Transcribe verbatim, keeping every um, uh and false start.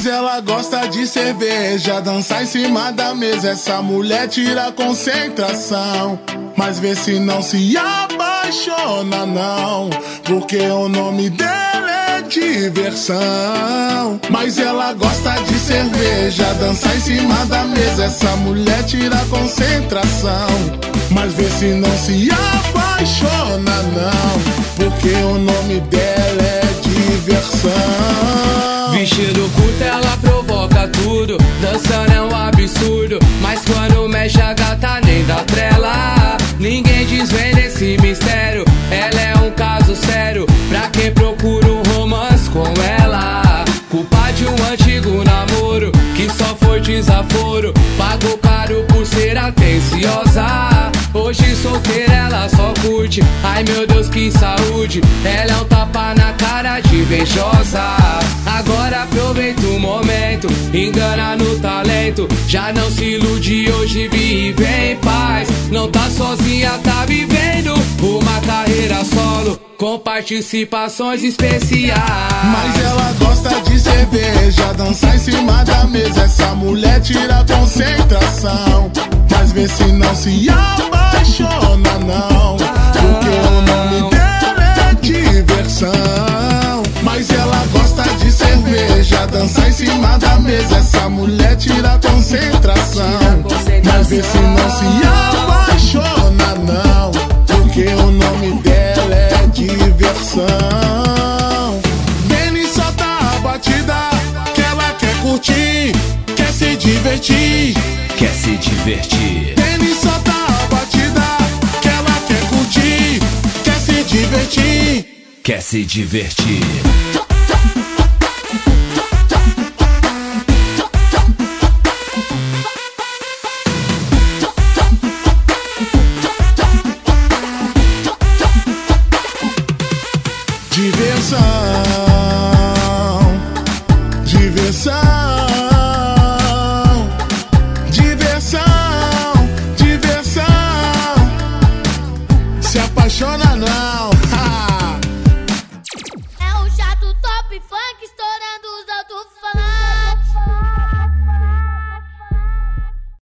Mas ela gosta de cerveja, dançar em cima da mesa. Essa mulher tira a concentração, mas vê se não se apaixona não, porque o nome dela é diversão. Mas ela gosta de cerveja, dançar em cima da mesa. Essa mulher tira a concentração, mas vê se não se apaixona não, porque o nome dela é diversão. Vestido curto ela provoca tudo, dançando é um absurdo, mas quando mexe a gata nem dá trela. Ninguém desvenda esse mistério, ela é um caso sério pra quem procura um romance com ela. Culpa de um antigo namoro que só foi desaforo, pagou caro por ser atenciosa. Hoje solteira ela só curte, ai meu Deus que saúde. Ela é um tapa na cara de invejosa. Agora aproveita o momento, engana no talento. Já não se ilude, hoje vive em paz. Não tá sozinha, tá vivendo uma carreira solo com participações especiais. Mas ela gosta de cerveja, dançar em cima da mesa. Essa mulher tira a concentração, mas vê se não se apaixona não, porque o nome dela é diversão. Mas ela gosta de cerveja, dançar em cima da mesa. Essa mulher tira a concentração, mas vê se não se apaixona não, porque o nome dela é diversão. Vem e solta a batida, que ela quer curtir, quer se divertir, quer se divertir. Vem e solta a batida, que ela quer curtir, quer se divertir, quer se divertir. Diversão.